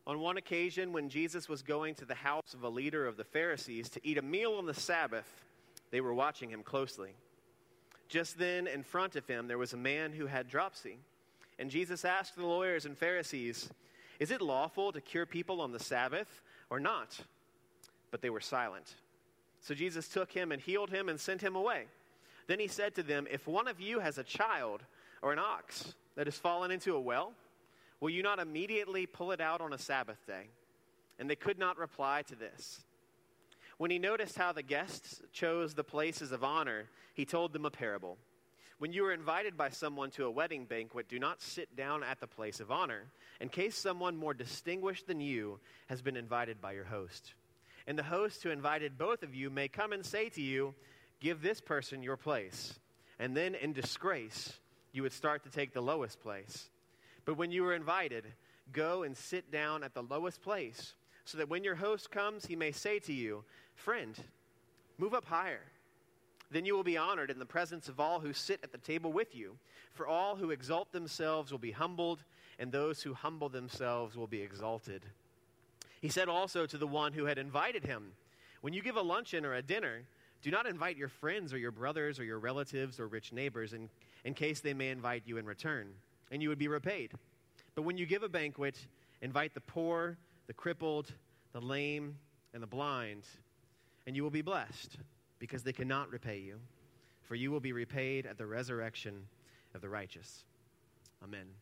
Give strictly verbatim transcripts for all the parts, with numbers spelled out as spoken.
On one occasion, when Jesus was going to the house of a leader of the Pharisees to eat a meal on the Sabbath, they were watching him closely. Just then, in front of him, there was a man who had dropsy. And Jesus asked the lawyers and Pharisees, "Is it lawful to cure people on the Sabbath or not?" But they were silent. So Jesus took him and healed him and sent him away. Then he said to them, "If one of you has a child or an ox that has fallen into a well, will you not immediately pull it out on a Sabbath day?" And they could not reply to this. When he noticed how the guests chose the places of honor, he told them a parable. "When you are invited by someone to a wedding banquet, do not sit down at the place of honor, in case someone more distinguished than you has been invited by your host. And the host who invited both of you may come and say to you, 'Give this person your place.' And then in disgrace, you would start to take the lowest place. But when you are invited, go and sit down at the lowest place, so that when your host comes, he may say to you, 'Friend, move up higher.' Then you will be honored in the presence of all who sit at the table with you. For all who exalt themselves will be humbled, and those who humble themselves will be exalted." He said also to the one who had invited him, "When you give a luncheon or a dinner, do not invite your friends or your brothers or your relatives or rich neighbors in, in case they may invite you in return, and you would be repaid. But when you give a banquet, invite the poor, the crippled, the lame, and the blind, and you will be blessed, because they cannot repay you, for you will be repaid at the resurrection of the righteous." Amen.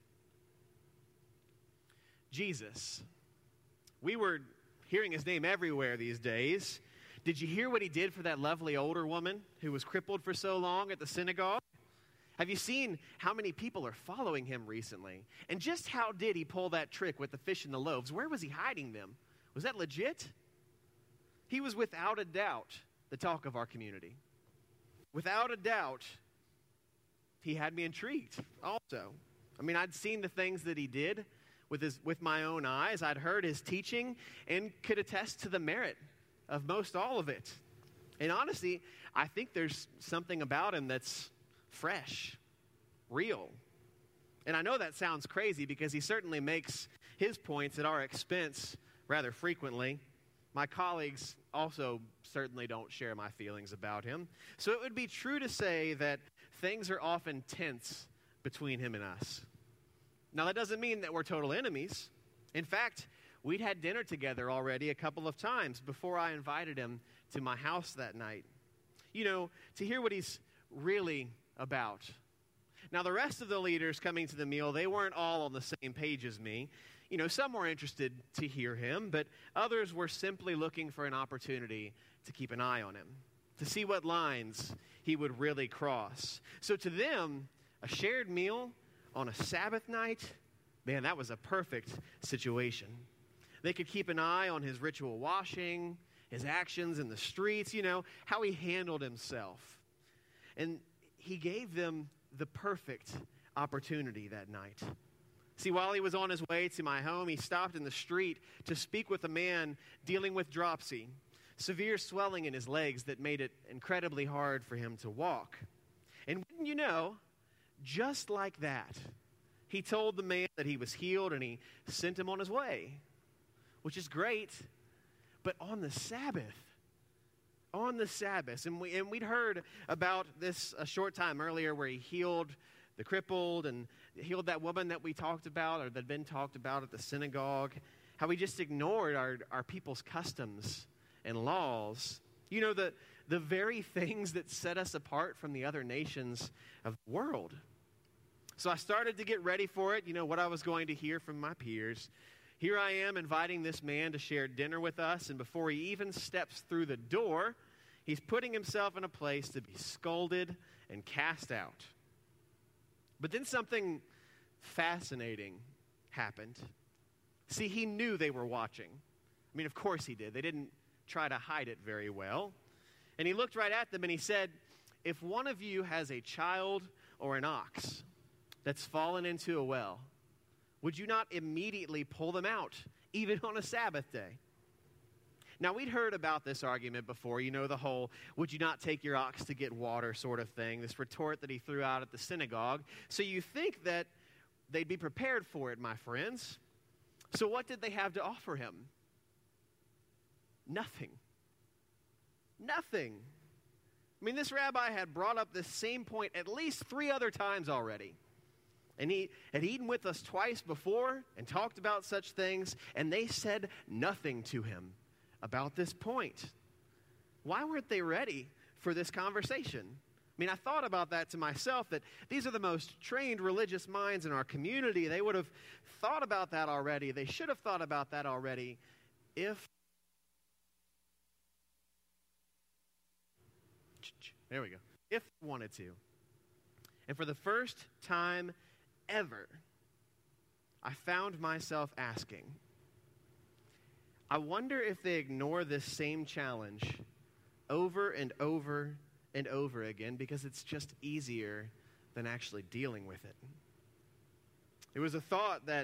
Jesus. We were hearing his name everywhere these days. Did you hear what he did for that lovely older woman who was crippled for so long at the synagogue? Have you seen how many people are following him recently? And just how did he pull that trick with the fish and the loaves? Where was he hiding them? Was that legit? He was without a doubt the talk of our community. Without a doubt, he had me intrigued also. I mean, I'd seen the things that he did with his with my own eyes. I'd heard his teaching and could attest to the merit of most all of it. And honestly, I think there's something about him that's fresh, real. And I know that sounds crazy because he certainly makes his points at our expense rather frequently. My colleagues also certainly don't share my feelings about him. So it would be true to say that things are often tense between him and us. Now, that doesn't mean that we're total enemies. In fact, we'd had dinner together already a couple of times before I invited him to my house that night. You know, to hear what he's really about. Now, the rest of the leaders coming to the meal, they weren't all on the same page as me. You know, some were interested to hear him, but others were simply looking for an opportunity to keep an eye on him, to see what lines he would really cross. So to them, a shared meal on a Sabbath night, man, that was a perfect situation. They could keep an eye on his ritual washing, his actions in the streets, you know, how he handled himself. And he gave them the perfect opportunity that night. See, while he was on his way to my home, he stopped in the street to speak with a man dealing with dropsy, severe swelling in his legs that made it incredibly hard for him to walk. And wouldn't you know, just like that, he told the man that he was healed and he sent him on his way, which is great. But on the Sabbath, on the Sabbath, and, we, and we'd heard about this a short time earlier where he healed the crippled and healed that woman that we talked about or that had been talked about at the synagogue, how we just ignored our, our people's customs and laws. You know, the, the very things that set us apart from the other nations of the world. So I started to get ready for it, you know, what I was going to hear from my peers. Here I am inviting this man to share dinner with us, and before he even steps through the door, he's putting himself in a place to be scolded and cast out. But then something fascinating happened. See, he knew they were watching. I mean, of course he did. They didn't try to hide it very well. And he looked right at them and he said, "If one of you has a child or an ox that's fallen into a well, would you not immediately pull them out, even on a Sabbath day?" Now, we'd heard about this argument before, you know, the whole, would you not take your ox to get water sort of thing, this retort that he threw out at the synagogue. So you think that they'd be prepared for it, my friends. So what did they have to offer him? Nothing. Nothing. I mean, this rabbi had brought up this same point at least three other times already. And he had eaten with us twice before and talked about such things, and they said nothing to him about this point. Why weren't they ready for this conversation? I mean, I thought about that to myself, that these are the most trained religious minds in our community. They would have thought about that already. They should have thought about that already if... There we go. If they wanted to. And for the first time ever, I found myself asking, I wonder if they ignore this same challenge over and over and over again because it's just easier than actually dealing with it. It was a thought that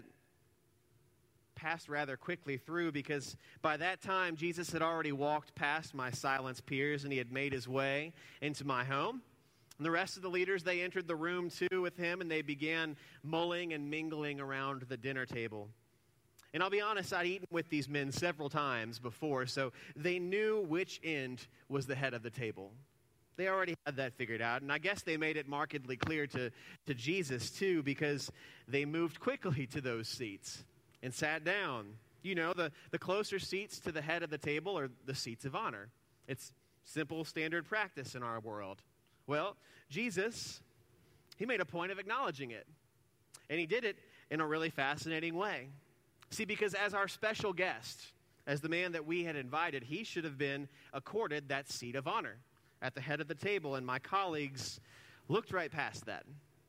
passed rather quickly through because by that time Jesus had already walked past my silenced peers and he had made his way into my home. And the rest of the leaders, they entered the room too with him, and they began mulling and mingling around the dinner table. And I'll be honest, I'd eaten with these men several times before, so they knew which end was the head of the table. They already had that figured out, and I guess they made it markedly clear to, to Jesus too, because they moved quickly to those seats and sat down. You know, the, the closer seats to the head of the table are the seats of honor. It's simple standard practice in our world. Well, Jesus, he made a point of acknowledging it. And he did it in a really fascinating way. See, because as our special guest, as the man that we had invited, he should have been accorded that seat of honor at the head of the table. And my colleagues looked right past that.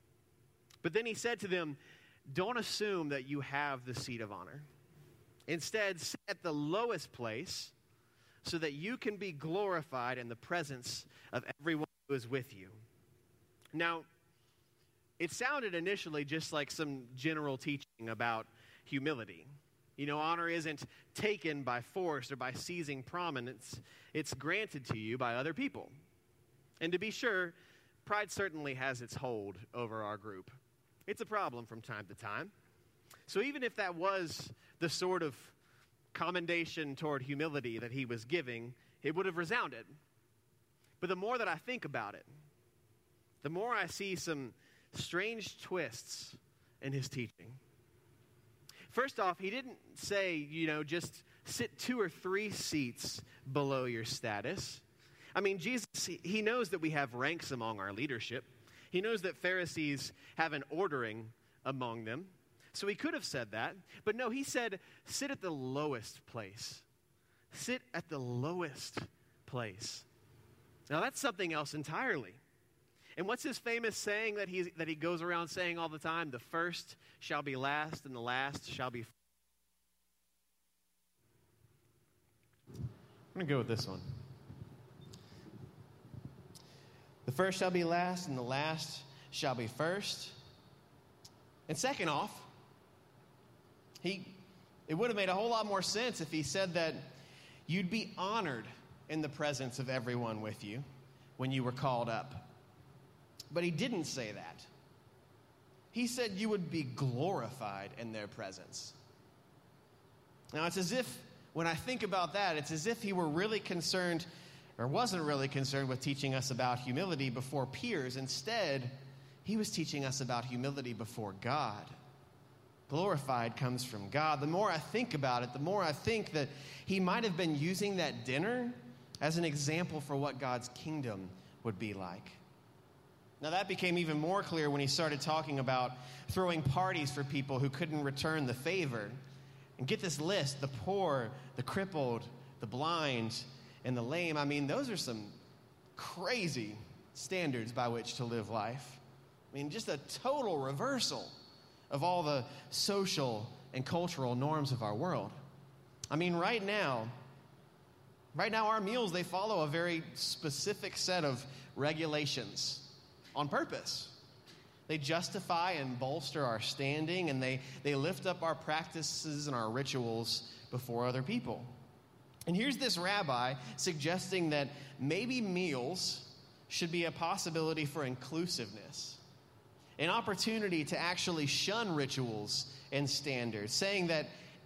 But then he said to them, don't assume that you have the seat of honor. Instead, sit at the lowest place so that you can be glorified in the presence of everyone who is with you. Now, it sounded initially just like some general teaching about humility. You know, honor isn't taken by force or by seizing prominence. It's granted to you by other people. And to be sure, pride certainly has its hold over our group. It's a problem from time to time. So even if that was the sort of commendation toward humility that he was giving, it would have resounded. But the more that I think about it, the more I see some strange twists in his teaching. First off, he didn't say, you know, just sit two or three seats below your status. I mean, Jesus, he knows that we have ranks among our leadership. He knows that Pharisees have an ordering among them. So he could have said that. But no, he said, sit at the lowest place. Sit at the lowest place. Now, that's something else entirely. And what's his famous saying that he that he goes around saying all the time? The first shall be last, and the last shall be first. I'm going to go with this one. The first shall be last, and the last shall be first. And second off, he it would have made a whole lot more sense if he said that you'd be honored in the presence of everyone with you when you were called up. But he didn't say that. He said you would be glorified in their presence. Now, it's as if, when I think about that, it's as if he were really concerned, or wasn't really concerned with teaching us about humility before peers. Instead, he was teaching us about humility before God. Glorified comes from God. The more I think about it, the more I think that he might have been using that dinner as an example for what God's kingdom would be like. Now, that became even more clear when he started talking about throwing parties for people who couldn't return the favor. And get this list, the poor, the crippled, the blind, and the lame. I mean, those are some crazy standards by which to live life. I mean, just a total reversal of all the social and cultural norms of our world. I mean, right now, right now our meals, they follow a very specific set of regulations on purpose. They justify and bolster our standing, and they, they lift up our practices and our rituals before other people. And here's this rabbi suggesting that maybe meals should be a possibility for inclusiveness, an opportunity to actually shun rituals and standards, saying that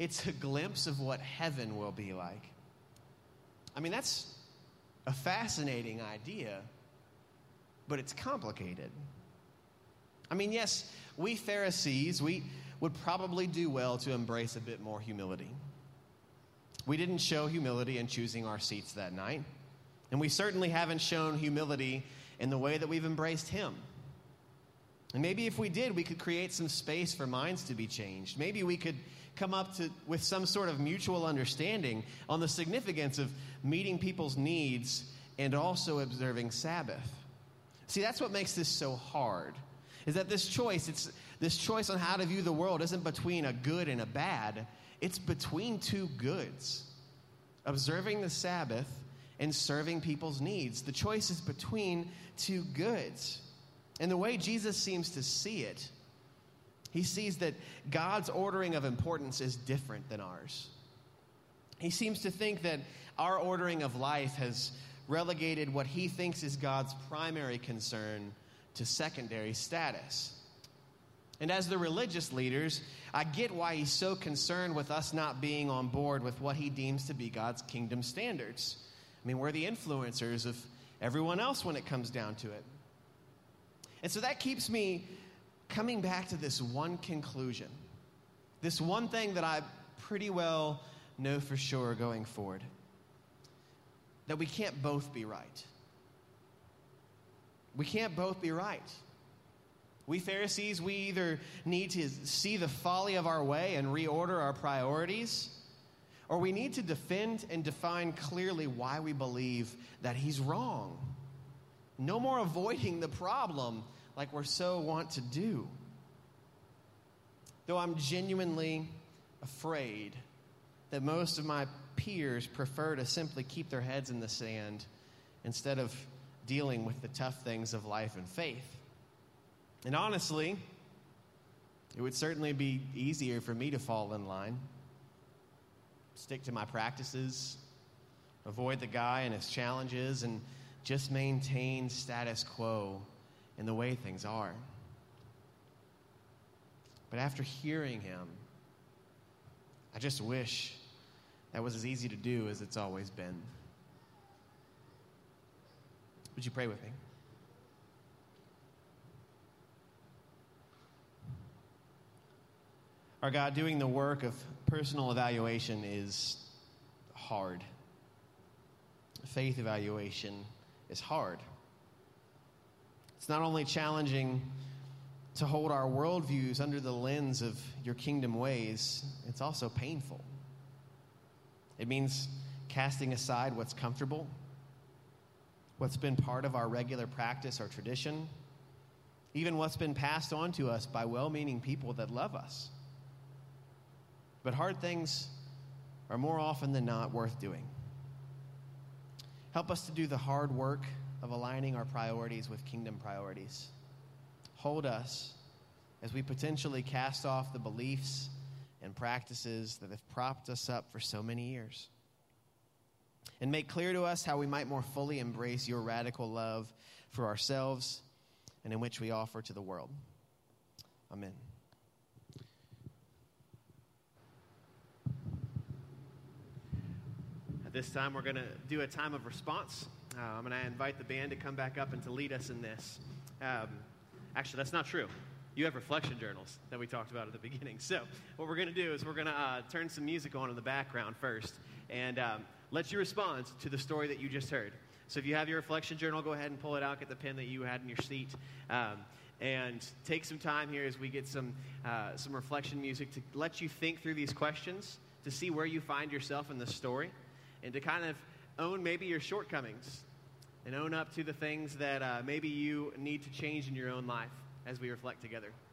it's a glimpse of what heaven will be like. I mean, that's a fascinating idea, but it's complicated. I mean, yes, we Pharisees, we would probably do well to embrace a bit more humility. We didn't show humility in choosing our seats that night, and we certainly haven't shown humility in the way that we've embraced him. And maybe if we did, we could create some space for minds to be changed. Maybe we could come up to with some sort of mutual understanding on the significance of meeting people's needs and also observing Sabbath. See, that's what makes this so hard, is that this choice, it's this choice on how to view the world isn't between a good and a bad. It's between two goods, observing the Sabbath and serving people's needs. The choice is between two goods. And the way Jesus seems to see it, he sees that God's ordering of importance is different than ours. He seems to think that our ordering of life has relegated what he thinks is God's primary concern to secondary status. And as the religious leaders, I get why he's so concerned with us not being on board with what he deems to be God's kingdom standards. I mean, we're the influencers of everyone else when it comes down to it. And so that keeps me coming back to this one conclusion, this one thing that I pretty well know for sure going forward, that we can't both be right. We can't both be right. We Pharisees, we either need to see the folly of our way and reorder our priorities, or we need to defend and define clearly why we believe that he's wrong. No more avoiding the problem like we're so wont to do. Though I'm genuinely afraid that most of my peers prefer to simply keep their heads in the sand instead of dealing with the tough things of life and faith. And honestly, it would certainly be easier for me to fall in line, stick to my practices, avoid the guy and his challenges, and just maintain status quo in the way things are. But after hearing him, I just wish that was as easy to do as it's always been. Would you pray with me? Our God, doing the work of personal evaluation is hard. Faith evaluation is hard. It's not only challenging to hold our worldviews under the lens of your kingdom ways, it's also painful. It means casting aside what's comfortable, what's been part of our regular practice or tradition, even what's been passed on to us by well-meaning people that love us. But hard things are more often than not worth doing. Help us to do the hard work of aligning our priorities with kingdom priorities. Hold us as we potentially cast off the beliefs and practices that have propped us up for so many years. And make clear to us how we might more fully embrace your radical love for ourselves and in which we offer to the world. Amen. At this time, we're going to do a time of response. Uh, I'm going to invite the band to come back up and to lead us in this. Um, actually, that's not true. You have reflection journals that we talked about at the beginning. So what we're going to do is we're going to uh, turn some music on in the background first and um, let you respond to the story that you just heard. So if you have your reflection journal, go ahead and pull it out, get the pen that you had in your seat, um, and take some time here as we get some uh, some reflection music to let you think through these questions, to see where you find yourself in the story, and to kind of own maybe your shortcomings and own up to the things that uh, maybe you need to change in your own life as we reflect together.